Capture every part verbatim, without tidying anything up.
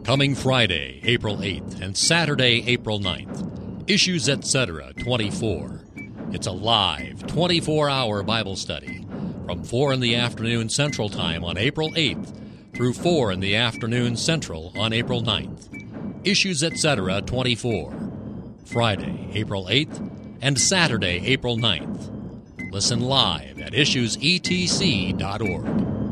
Coming Friday, April eighth, and Saturday, April ninth, Issues Etc. twenty-four. It's a live, twenty-four hour Bible study from four in the afternoon Central Time on April eighth through four in the afternoon Central on April ninth. Issues Etc. twenty-four. Friday, April eighth, and Saturday, April ninth. Listen live at issues e t c dot org.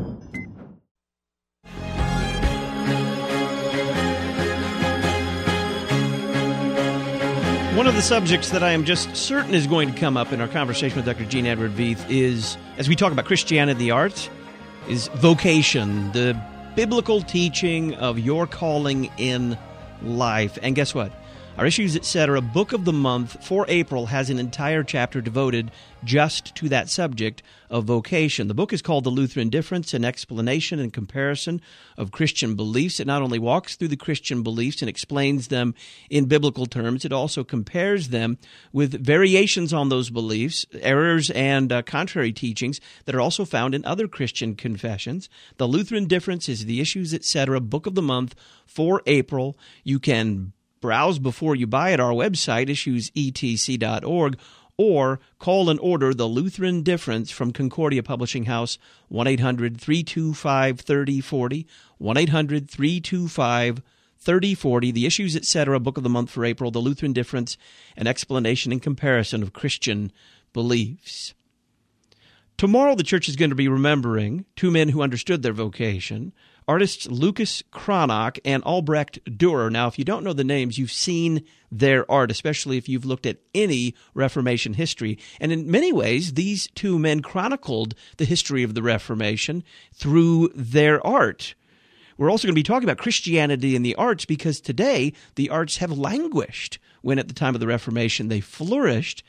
One of the subjects that I am just certain is going to come up in our conversation with Doctor Gene Edward Veith is, as we talk about Christianity, the arts, is vocation, the biblical teaching of your calling in life. And guess what? Our Issues Etc. Book of the Month for April has an entire chapter devoted just to that subject of vocation. The book is called The Lutheran Difference, an explanation and comparison of Christian beliefs. It not only walks through the Christian beliefs and explains them in biblical terms, it also compares them with variations on those beliefs, errors and uh, contrary teachings that are also found in other Christian confessions. The Lutheran Difference is the Issues Etc. Book of the Month for April. You can browse before you buy at our website, issues e t c dot org, or call and order The Lutheran Difference from Concordia Publishing House, one eight hundred three two five three oh four oh, one eight hundred three two five three oh four oh, the Issues Etc. Book of the Month for April, The Lutheran Difference, an explanation and comparison of Christian beliefs. Tomorrow the church is going to be remembering two men who understood their vocation, artists Lucas Cranach and Albrecht Dürer. Now, if you don't know the names, you've seen their art, especially if you've looked at any Reformation history. And in many ways, these two men chronicled the history of the Reformation through their art. We're also going to be talking about Christianity and the arts because today the arts have languished when at the time of the Reformation they flourished.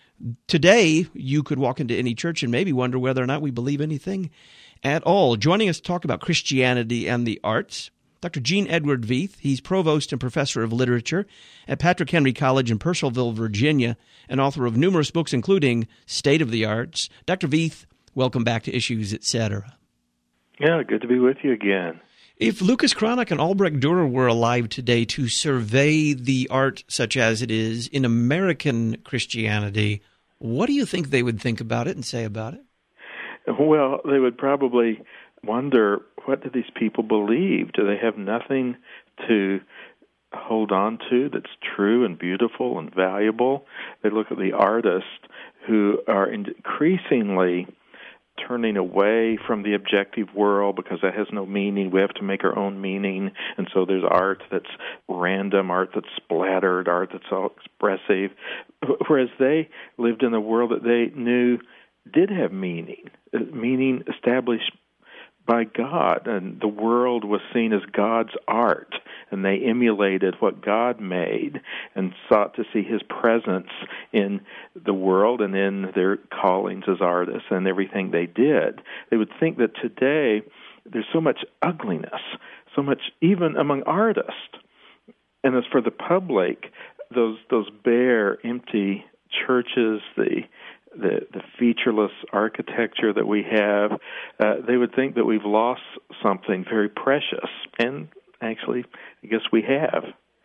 Today, you could walk into any church and maybe wonder whether or not we believe anything at all. Joining us to talk about Christianity and the arts, Doctor Gene Edward Veith. He's provost and professor of literature at Patrick Henry College in Purcellville, Virginia, and author of numerous books, including State of the Arts. Doctor Veith, welcome back to Issues Etc. Yeah, good to be with you again. If Lucas Cranach and Albrecht Dürer were alive today to survey the art such as it is in American Christianity, what do you think they would think about it and say about it? Well, they would probably wonder, what do these people believe? Do they have nothing to hold on to that's true and beautiful and valuable? They look at the artists who are increasingly turning away from the objective world because that has no meaning. We have to make our own meaning. And so there's art that's random, art that's splattered, art that's all expressive. Whereas they lived in a world that they knew did have meaning, meaning established by God, and the world was seen as God's art, and they emulated what God made and sought to see His presence in the world and in their callings as artists and everything they did. They would think that today there's so much ugliness, so much even among artists. And as for the public, those those bare, empty churches, the The, the featureless architecture that we have, uh, they would think that we've lost something very precious. And actually, I guess we have.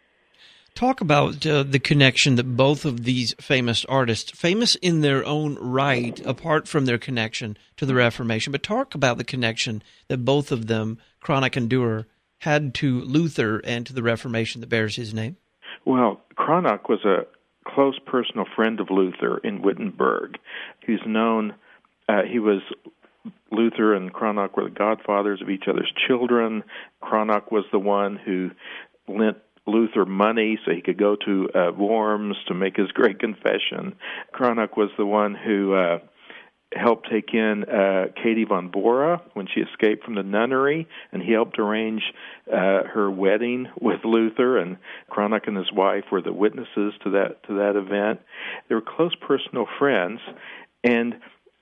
Talk about uh, the connection that both of these famous artists, famous in their own right, apart from their connection to the Reformation, but talk about the connection that both of them, Cranach and Dürer, had to Luther and to the Reformation that bears his name. Well, Cranach was a close personal friend of Luther in Wittenberg. He's known, uh, he was, Luther and Cranach were the godfathers of each other's children. Cranach was the one who lent Luther money so he could go to uh, Worms to make his great confession. Cranach was the one who uh, helped take in uh, Katie von Bora when she escaped from the nunnery, and he helped arrange uh, her wedding with Luther, and Cranach and his wife were the witnesses to that to that event. They were close personal friends, and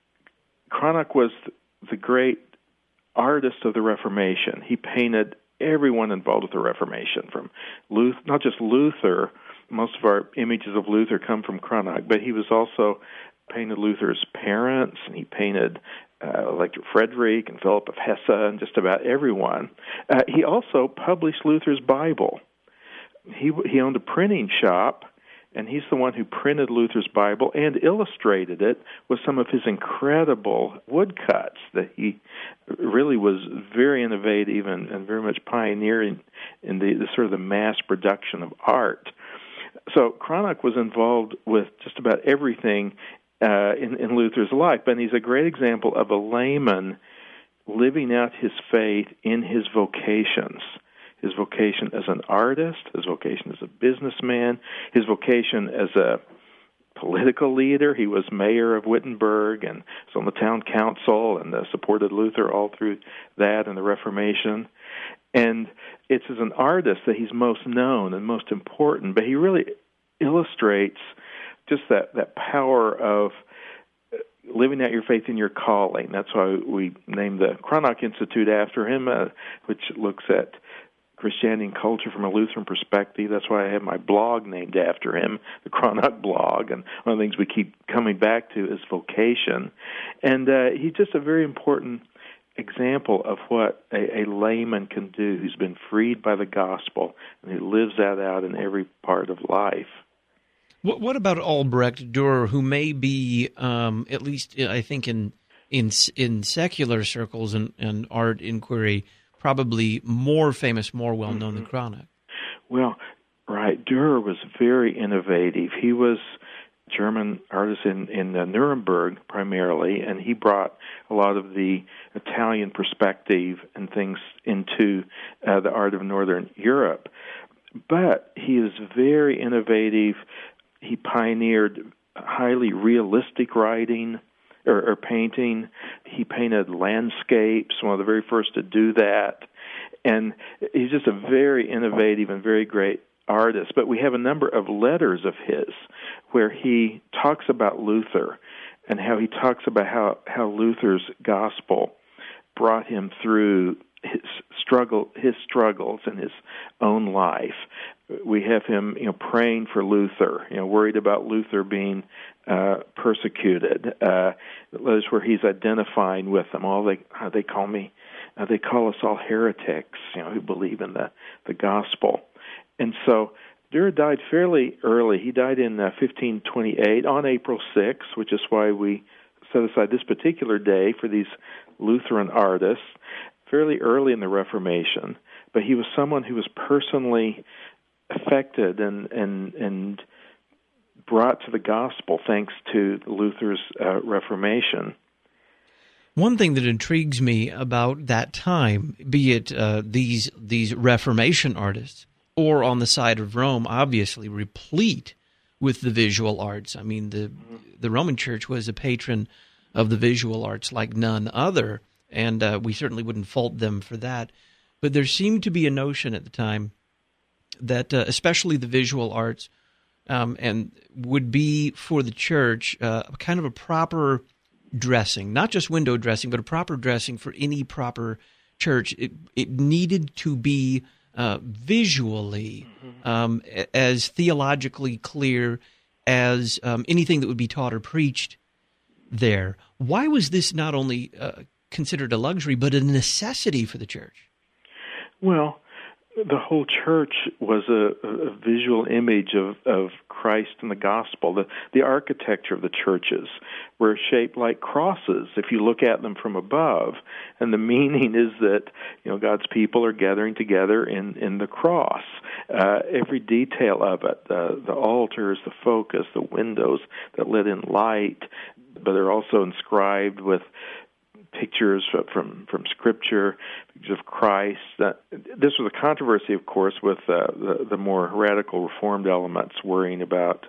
Cranach was the great artist of the Reformation. He painted everyone involved with the Reformation, from Luther, not just Luther. Most of our images of Luther come from Cranach, but he was also painted Luther's parents, and he painted uh, Elector Frederick and Philip of Hesse and just about everyone. Uh, he also published Luther's Bible. He he owned a printing shop, and he's the one who printed Luther's Bible and illustrated it with some of his incredible woodcuts. That he really was very innovative and, and very much pioneering in the, the sort of the mass production of art. So Cranach was involved with just about everything uh, in, in Luther's life, and he's a great example of a layman living out his faith in his vocations. His vocation as an artist, his vocation as a businessman, his vocation as a political leader. He was mayor of Wittenberg and was on the town council and uh, supported Luther all through that and the Reformation. And it's as an artist that he's most known and most important, but he really illustrates just that, that power of living out your faith in your calling. That's why we named the Cranach Institute after him, uh, which looks at Christianity and culture from a Lutheran perspective. That's why I have my blog named after him, the Cranach blog. And one of the things we keep coming back to is vocation. And uh, he's just a very important example of what a, a layman can do who's been freed by the gospel and who lives that out in every part of life. What, what about Albrecht Dürer, who may be, um, at least I think in in in secular circles and, and art inquiry, probably more famous, more well-known mm-hmm. than Cranach? Well, right. Dürer was very innovative. He was a German artist in, in uh, Nuremberg primarily, and he brought a lot of the Italian perspective and things into uh, the art of Northern Europe. But he is very innovative. He pioneered highly realistic writing or, or painting. He painted landscapes, one of the very first to do that. And he's just a very innovative and very great artist. But we have a number of letters of his where he talks about Luther and how he talks about how, how Luther's gospel brought him through his struggle, his struggles in his own life. We have him, you know, praying for Luther, you know, worried about Luther being uh, persecuted. Uh, letters where he's identifying with them. All they, how they call me, uh, they call us all heretics, you know, who believe in the the gospel. And so Dürer died fairly early. He died in uh, fifteen twenty-eight on April sixth, which is why we set aside this particular day for these Lutheran artists. Fairly early in the Reformation, but he was someone who was personally affected and and and brought to the gospel thanks to Luther's uh, Reformation. One thing that intrigues me about that time, be it uh, these these Reformation artists or on the side of Rome, obviously replete with the visual arts. I mean, the the Roman Church was a patron of the visual arts like none other, and uh, we certainly wouldn't fault them for that. But there seemed to be a notion at the time that uh, especially the visual arts um, and would be for the church uh, kind of a proper dressing, not just window dressing, but a proper dressing for any proper church. It, it needed to be uh, visually mm-hmm. um, as theologically clear as um, anything that would be taught or preached there. Why was this not only uh, considered a luxury, but a necessity for the church? Well, the whole church was a, a visual image of, of Christ and the gospel. The, the architecture of the churches were shaped like crosses if you look at them from above. And the meaning is that, you know, God's people are gathering together in, in the cross. Uh, every detail of it, the, the altars, the focus, the windows that let in light, but they're also inscribed with pictures from from Scripture, pictures of Christ. Uh, this was a controversy, of course, with uh, the, the more radical Reformed elements worrying about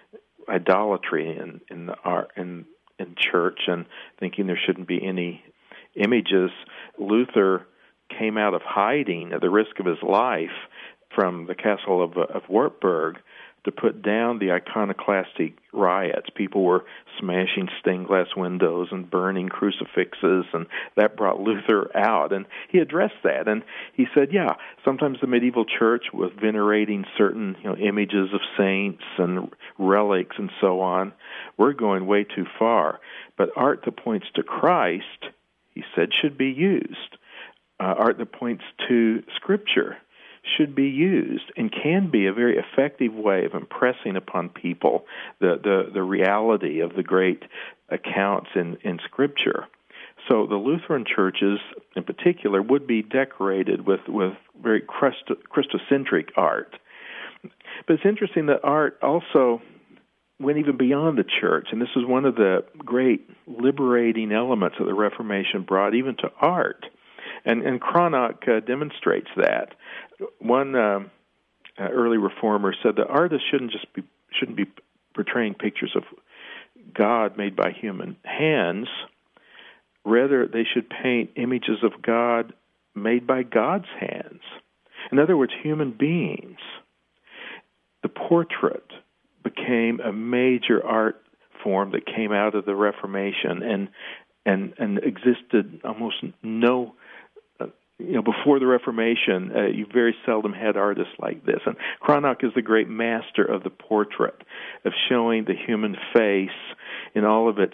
idolatry in in the art in in church and thinking there shouldn't be any images. Luther came out of hiding at the risk of his life from the castle of, of Wartburg to put down the iconoclastic riots. People were smashing stained glass windows and burning crucifixes, and that brought Luther out. And he addressed that, and he said, yeah, sometimes the medieval church was venerating certain you know, images of saints and relics and so on. We're going way too far. But art that points to Christ, he said, should be used. Uh, art that points to Scripture should be used and can be a very effective way of impressing upon people the, the, the reality of the great accounts in, in Scripture. So the Lutheran churches, in particular, would be decorated with, with very Christ, Christocentric art. But it's interesting that art also went even beyond the church, and this is one of the great liberating elements that the Reformation brought even to art. And, and Cranach uh, demonstrates that. One um, uh, early reformer said that artists shouldn't just be shouldn't be portraying pictures of God made by human hands. Rather, they should paint images of God made by God's hands. In other words, human beings. The portrait became a major art form that came out of the Reformation and and and existed almost no. You know, before the Reformation, uh, you very seldom had artists like this. And Cranach is the great master of the portrait, of showing the human face in all of its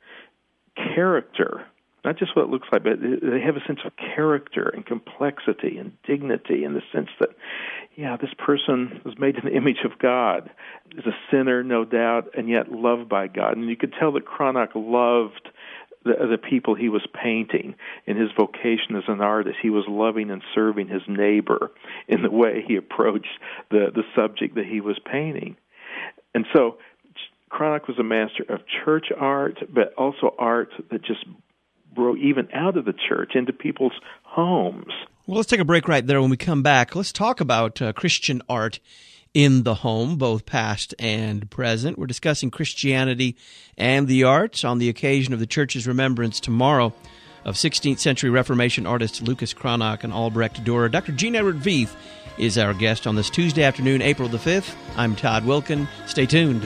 character. Not just what it looks like, but they have a sense of character and complexity and dignity in the sense that, yeah, this person was made in the image of God, is a sinner, no doubt, and yet loved by God. And you could tell that Cranach loved The, the people he was painting. In his vocation as an artist, he was loving and serving his neighbor in the way he approached the, the subject that he was painting. And so Cranach was a master of church art, but also art that just broke even out of the church into people's homes. Well, let's take a break right there. When we come back, let's talk about uh, Christian art in the home, both past and present. We're discussing Christianity and the arts on the occasion of the Church's remembrance tomorrow of sixteenth century Reformation artists Lucas Cranach and Albrecht Dürer. Doctor Gene Edward Veith is our guest on this Tuesday afternoon, April the fifth. I'm Todd Wilken. Stay tuned.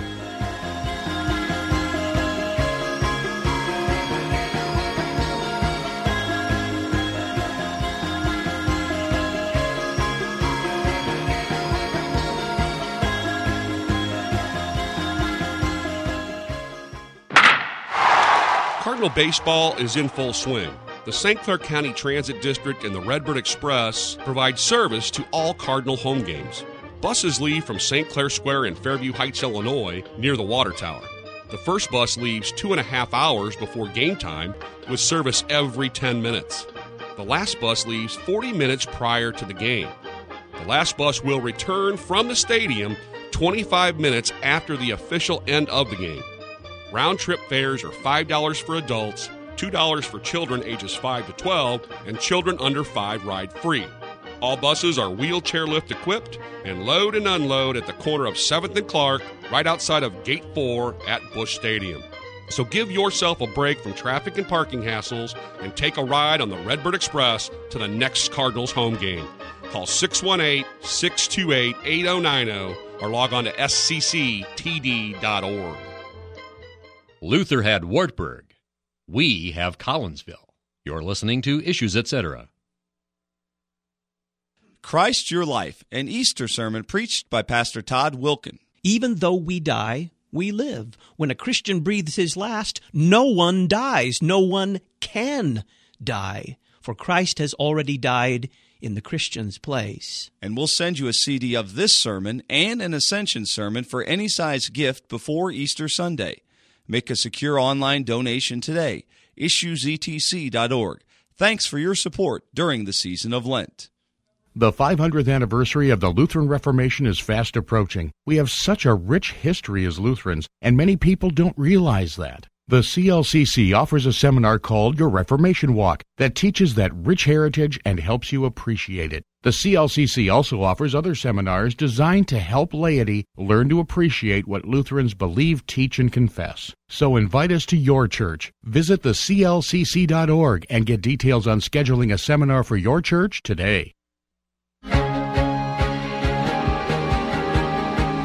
Cardinal baseball is in full swing. The Saint Clair County Transit District and the Redbird Express provide service to all Cardinal home games. Buses leave from Saint Clair Square in Fairview Heights, Illinois, near the water tower. The first bus leaves two and a half hours before game time, with service every ten minutes. The last bus leaves forty minutes prior to the game. The last bus will return from the stadium twenty-five minutes after the official end of the game. Round-trip fares are five dollars for adults, two dollars for children ages five to twelve, and children under five ride free. All buses are wheelchair lift equipped and load and unload at the corner of seventh and Clark, right outside of Gate four at Busch Stadium. So give yourself a break from traffic and parking hassles and take a ride on the Redbird Express to the next Cardinals home game. Call six one eight, six two eight, eight zero nine zero or log on to S C C T D dot org. Luther had Wartburg. We have Collinsville. You're listening to Issues, et cetera. Christ Your Life, an Easter sermon preached by Pastor Todd Wilken. Even though we die, we live. When a Christian breathes his last, no one dies. No one can die. For Christ has already died in the Christian's place. And we'll send you a C D of this sermon and an Ascension sermon for any size gift before Easter Sunday. Make a secure online donation today. Issues E T C dot org. Thanks for your support during the season of Lent. The five hundredth anniversary of the Lutheran Reformation is fast approaching. We have such a rich history as Lutherans, and many people don't realize that. The C L C C offers a seminar called Your Reformation Walk that teaches that rich heritage and helps you appreciate it. The C L C C also offers other seminars designed to help laity learn to appreciate what Lutherans believe, teach, and confess. So invite us to your church. Visit the C L C C dot org and get details on scheduling a seminar for your church today.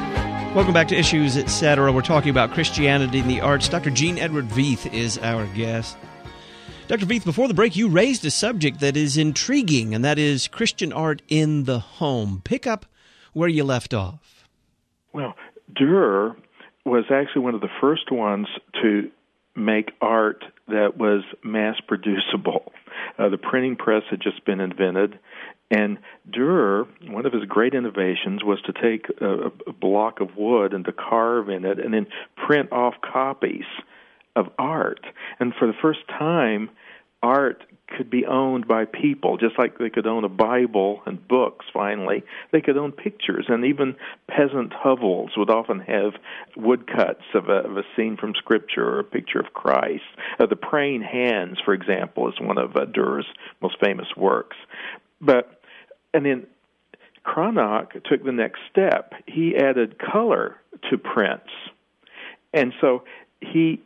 Welcome back to Issues, et cetera. We're talking about Christianity and the arts. Doctor Gene Edward Veith is our guest. Doctor Veith, before the break, you raised a subject that is intriguing, and that is Christian art in the home. Pick up where you left off. Well, Dürer was actually one of the first ones to make art that was mass-producible. Uh, the printing press had just been invented, and Dürer, one of his great innovations was to take a, a block of wood and to carve in it and then print off copies of art. And for the first time, art could be owned by people, just like they could own a Bible and books, finally. They could own pictures, and even peasant hovels would often have woodcuts of a, of a scene from Scripture or a picture of Christ. Uh, the Praying Hands, for example, is one of uh, Dürer's most famous works. But And then Cranach took the next step. He added color to prints. And so he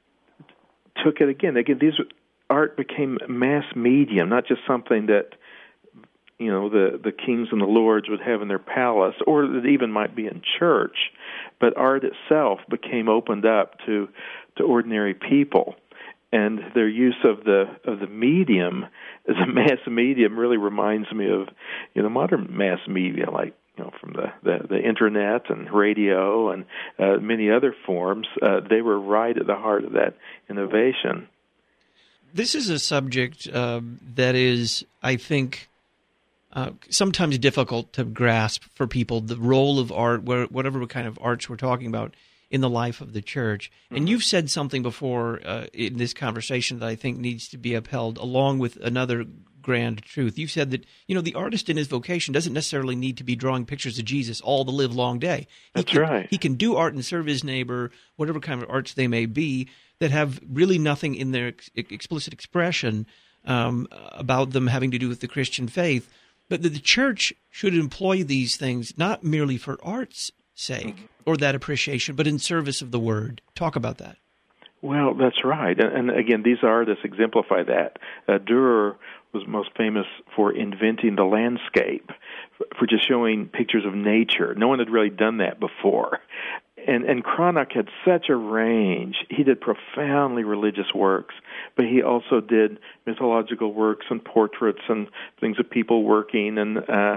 took it again. Again, these art became mass medium, not just something that, you know, the, the kings and the lords would have in their palace, or that even might be in church. But art itself became opened up to to ordinary people. And their use of the of the medium as a mass medium really reminds me of, you know, modern mass media, like, you know, from the, the, the internet and radio and uh, many other forms. Uh, they were right at the heart of that innovation. This is a subject uh, that is, I think, uh, sometimes difficult to grasp for people, the role of art, whatever kind of arts we're talking about, in the life of the church. And mm-hmm. you've said something before uh, in this conversation that I think needs to be upheld, along with another grand truth. You've said that, you know, the artist in his vocation doesn't necessarily need to be drawing pictures of Jesus all the live long day. He That's can, right. He can do art and serve his neighbor, whatever kind of arts they may be, that have really nothing in their ex- explicit expression um, about them having to do with the Christian faith. But the, the church should employ these things not merely for art's sake or that appreciation, but in service of the Word. Talk about that. Well, that's right. And, and again, these artists exemplify that. Uh, Dürer was most famous for inventing the landscape, for just showing pictures of nature. No one had really done that before. And, and Cranach had such a range. He did profoundly religious works, but he also did mythological works and portraits and things of people working, and uh,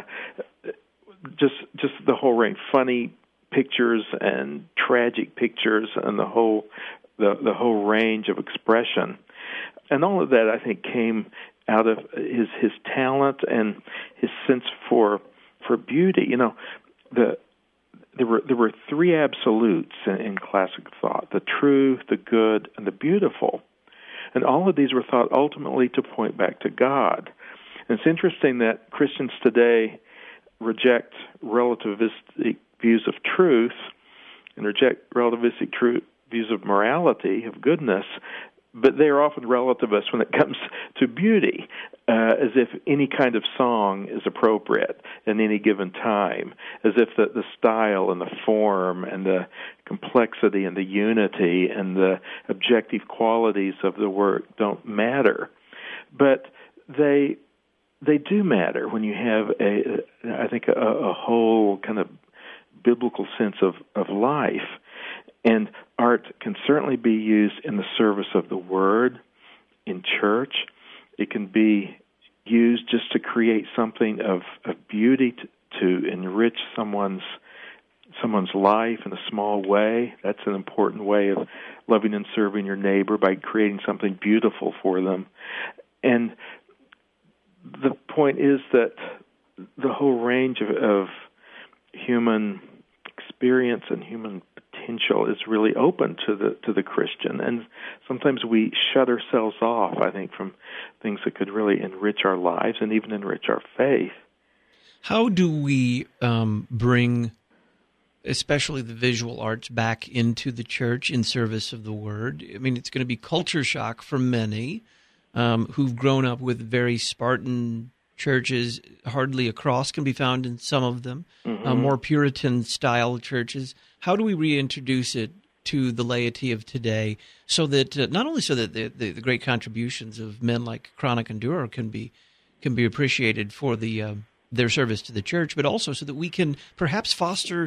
just just the whole range. Funny pictures and tragic pictures, and the whole the the whole range of expression. And all of that, I think, came out of his his talent and his sense for for beauty. You know, the There were there were three absolutes in, in classic thought: the true, the good, and the beautiful. And all of these were thought ultimately to point back to God. And it's interesting that Christians today reject relativistic views of truth and reject relativistic true views of morality, of goodness, but they are often relativists when it comes to beauty, uh, as if any kind of song is appropriate in any given time, as if the, the style and the form and the complexity and the unity and the objective qualities of the work don't matter. But they they do matter when you have, a, I think, a, a whole kind of biblical sense of, of life. And art can certainly be used in the service of the Word, in church. It can be used just to create something of, of beauty, to, to enrich someone's someone's life in a small way. That's an important way of loving and serving your neighbor, by creating something beautiful for them. And the point is that the whole range of, of human experience and human potential is really open to the to the Christian, and sometimes we shut ourselves off, I think, from things that could really enrich our lives and even enrich our faith. How do we um, bring, especially the visual arts, back into the church in service of the Word? I mean, it's going to be culture shock for many um, who've grown up with very Spartan churches. Hardly a cross can be found in some of them, mm-hmm. uh, more Puritan-style churches. How do we reintroduce it to the laity of today, so that uh, not only so that the, the, the great contributions of men like Cranach and Dürer can be can be appreciated for the uh, their service to the church, but also so that we can perhaps foster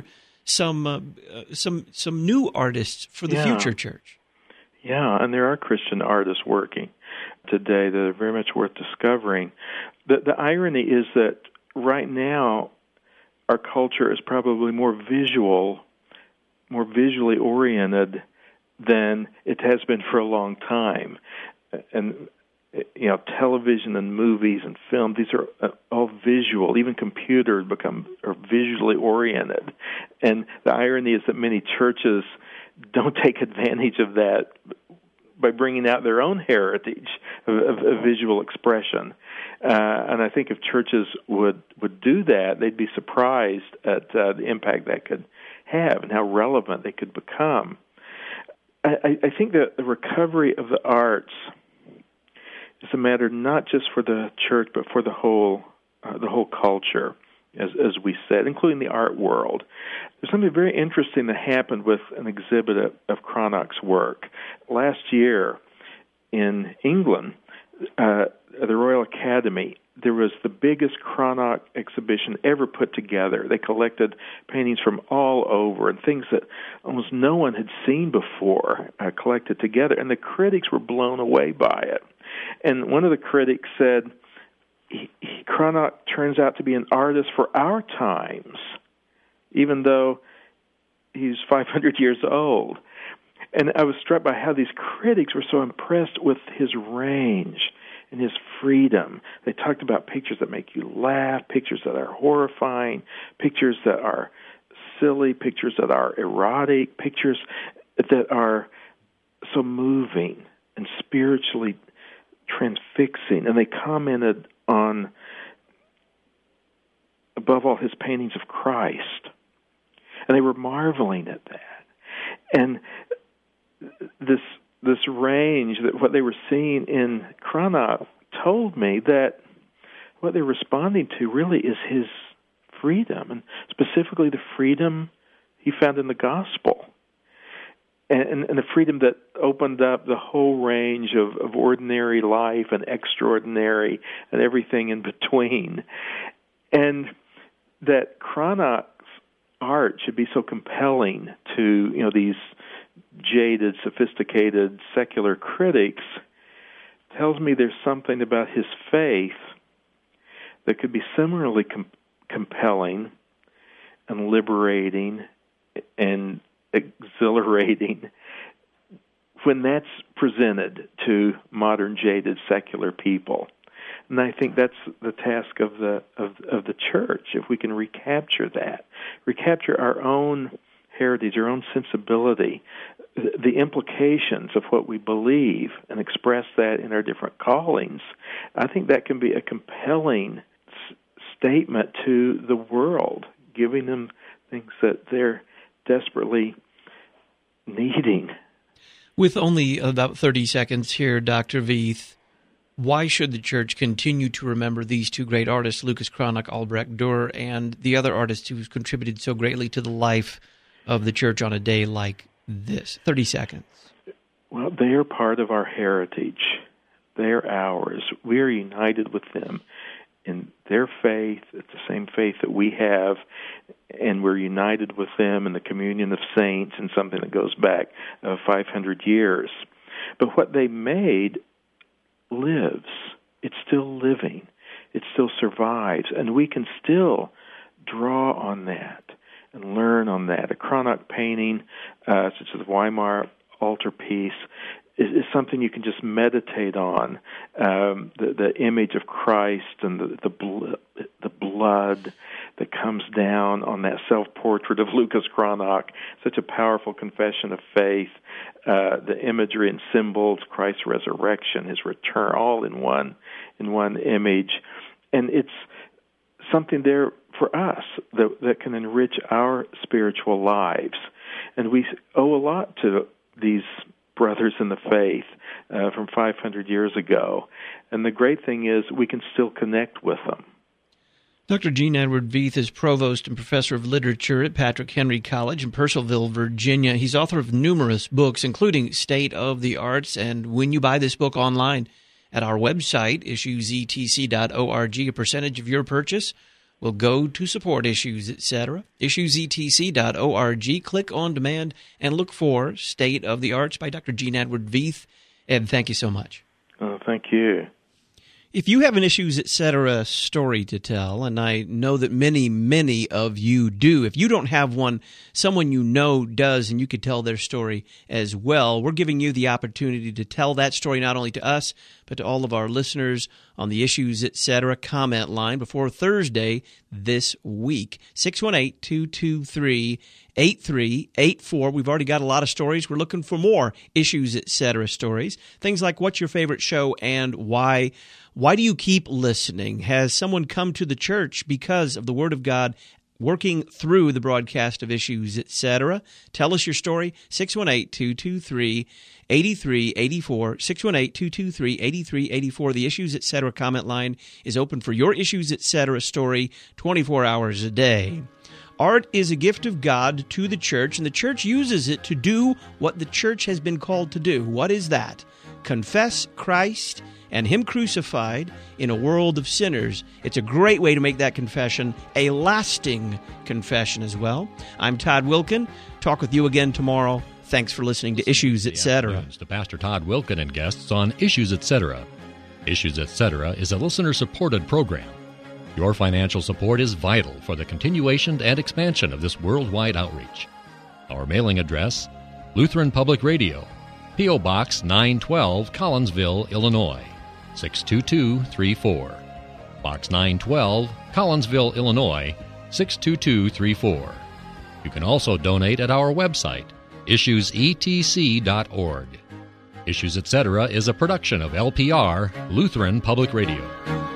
some uh, some some new artists for the yeah. future church. Yeah, and there are Christian artists working today that are very much worth discovering. The, the irony is that right now our culture is probably more visual, more visually oriented than it has been for a long time. And, you know, television and movies and film, these are all visual. Even computers become are visually oriented. And the irony is that many churches don't take advantage of that by bringing out their own heritage of, of, of visual expression. Uh, and I think if churches would, would do that, they'd be surprised at uh, the impact that could have and how relevant they could become. I, I think that the recovery of the arts is a matter not just for the church, but for the whole uh, the whole culture, as as we said, including the art world. There's something very interesting that happened with an exhibit of, of Cranach's work. Last year in England, uh, at the Royal Academy, there was the biggest Cranach exhibition ever put together. They collected paintings from all over and things that almost no one had seen before uh, collected together, and the critics were blown away by it. And one of the critics said, he, he, Cranach turns out to be an artist for our times, even though he's five hundred years old. And I was struck by how these critics were so impressed with his range and his freedom. They talked about pictures that make you laugh, pictures that are horrifying, pictures that are silly, pictures that are erotic, pictures that are so moving and spiritually transfixing. And they commented on, above all, his paintings of Christ. And they were marveling at that. And this this range, that what they were seeing in Cranach, told me that what they're responding to really is his freedom, and specifically the freedom he found in the gospel, and, and the freedom that opened up the whole range of, of ordinary life and extraordinary and everything in between. And that Cranach's art should be so compelling to, you know, these jaded, sophisticated, secular critics tells me there's something about his faith that could be similarly com- compelling and liberating and exhilarating when that's presented to modern, jaded, secular people. And I think that's the task of the of, of the church, if we can recapture that, recapture our own heritage, our own sensibility, the implications of what we believe, and express that in our different callings. I think that can be a compelling s- statement to the world, giving them things that they're desperately needing. With only about thirty seconds here, Doctor Veith, why should the church continue to remember these two great artists, Lucas Cranach, Albrecht Dürer, and the other artists who've contributed so greatly to the life of the church on a day like this? thirty seconds. Well, they are part of our heritage. They are ours. We are united with them in their faith. It's the same faith that we have, and we're united with them in the communion of saints and something that goes back uh, five hundred years. But what they made lives. It's still living. It still survives, and we can still draw on that and learn on that. A Cranach painting, uh, such as the Weimar altarpiece, is, is something you can just meditate on. Um, the, the image of Christ and the the, bl- the blood that comes down on that self-portrait of Lucas Cranach, such a powerful confession of faith. Uh, the imagery and symbols, Christ's resurrection, his return, all in one in one image, and it's something there for us that, that can enrich our spiritual lives. And we owe a lot to these brothers in the faith uh, from five hundred years ago. And the great thing is we can still connect with them. Doctor Gene Edward Veith is Provost and Professor of Literature at Patrick Henry College in Purcellville, Virginia. He's author of numerous books, including State of the Arts. And when you buy this book online at our website, issues e t c dot org, a percentage of your purchase will go to support Issues Etc. issues e t c dot org. Click on demand and look for State of the Arts by Doctor Gene Edward Veith. Ed, thank you so much. Oh, thank you. If you have an Issues Etc. story to tell, and I know that many, many of you do, if you don't have one, someone you know does, and you could tell their story as well, we're giving you the opportunity to tell that story not only to us, but to all of our listeners on the Issues Etc. comment line before Thursday this week. six one eight, two two three, eight three eight four. We've already got a lot of stories. We're looking for more Issues Etc. stories. Things like, what's your favorite show and why? Why do you keep listening? Has someone come to the church because of the Word of God working through the broadcast of Issues Etc.? Tell us your story, six one eight, two two three, eight three eight four, six one eight, two two three, eight three eight four. The Issues Etc. comment line is open for your Issues Etc. story twenty-four hours a day. Art is a gift of God to the church, and the church uses it to do what the church has been called to do. What is that? Confess Christ and Him crucified in a world of sinners. It's a great way to make that confession a lasting confession as well. I'm Todd Wilkin. Talk with you again tomorrow. Thanks for listening to Issues Etc. To Pastor Todd Wilkin and guests on Issues Etc. Issues Etc. is a listener-supported program. Your financial support is vital for the continuation and expansion of this worldwide outreach. Our mailing address, Lutheran Public Radio, P O. Box nine twelve, Collinsville, Illinois, six two two three four. Box nine twelve, Collinsville, Illinois, six two two three four. You can also donate at our website, issues e t c dot org. Issues Etc. is a production of L P R, Lutheran Public Radio.